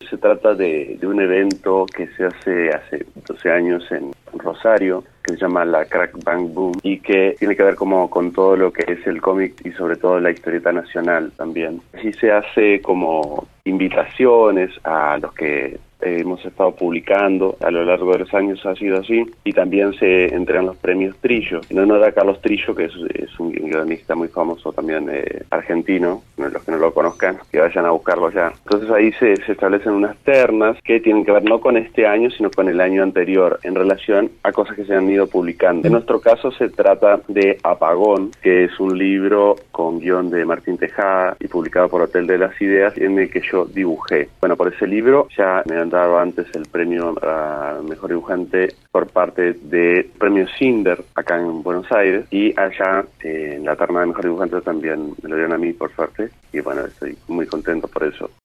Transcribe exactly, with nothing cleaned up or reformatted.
se trata de, de un evento que se hace hace doce años en Rosario, que se llama la Crack Bang Boom, y que tiene que ver como con todo lo que es el cómic y sobre todo la historieta nacional también. Así se hace como invitaciones a los que hemos estado publicando a lo largo de los años, ha sido así, y también se entregan los premios Trillo, en honor a Carlos Trillo, que es, es un guionista muy famoso también eh, argentino, los que no lo conozcan, que vayan a buscarlo ya. Entonces ahí se, se establecen unas ternas que tienen que ver no con este año, sino con el año anterior, en relación a cosas que se han ido publicando. En nuestro caso se trata de Apagón, que es un libro con guión de Martín Tejada y publicado por Hotel de las Ideas, en el que yo dibujé. Bueno, por ese libro ya me han dado antes el premio a Mejor Dibujante por parte de Premio Cinder acá en Buenos Aires, y allá eh, en la terna de Mejor Dibujante también me lo dieron a mí, por suerte, y bueno, estoy muy contento por eso.